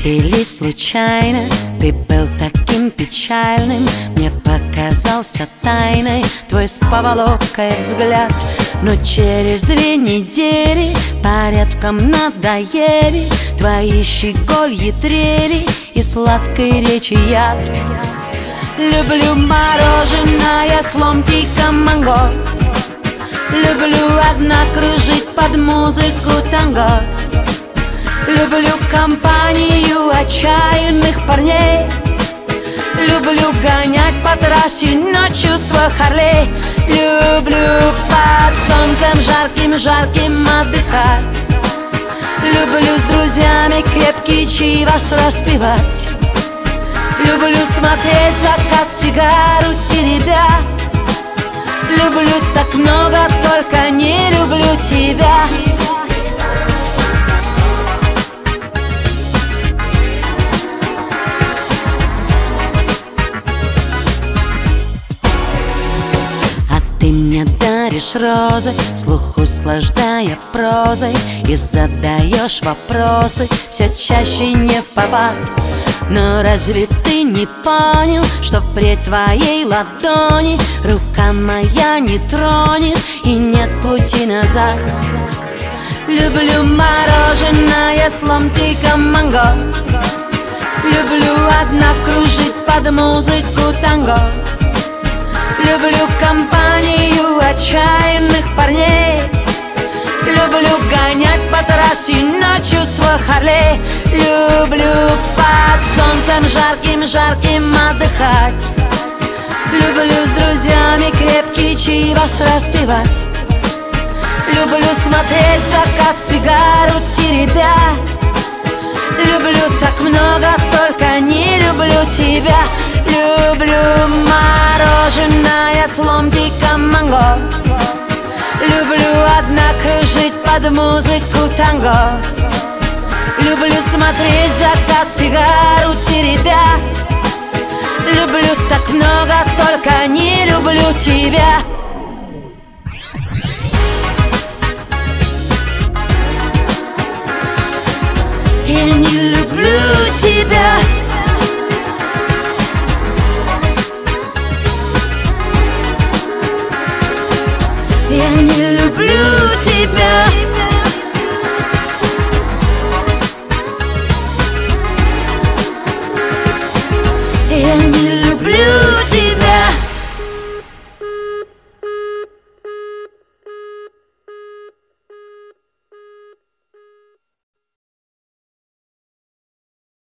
или случайно ты был таким печальным? Мне показался тайной твой с поволокой взгляд. Но через 2 недели порядком надоели твои щегольи трели и сладкой речи яд. Люблю мороженое с ломтиком манго, люблю одна кружить под музыку танго. Люблю компанию отчаянных парней, люблю гонять по трассе ночью свой Харлей. Люблю под солнцем жарким отдыхать, люблю с друзьями крепкие чаевос распивать. Люблю смотреть закат, сигару теребя. Люблю так много, только не люблю тебя. Ты мне даришь розы, слух услаждая прозой, и задаешь вопросы все чаще не впопад. Но разве ты не понял, что впредь твоей ладони рука моя не тронет и нет пути назад? Люблю мороженое с ломтиком манго, люблю одна кружить под музыку танго. Люблю компанию отчаянных парней, люблю гонять по трассе ночью свой Харлей. Люблю под солнцем жарким отдыхать, люблю с друзьями крепкие чаевос распивать. Люблю смотреть закат, сигару теребя. Люблю так много, только не люблю тебя. Люблю мороженое с ломтиком манго, люблю одна кружить под музыку танго. Люблю смотреть закат, сигару теребя. Люблю так много, только не люблю тебя. Я не люблю тебя. Я не люблю тебя. Я не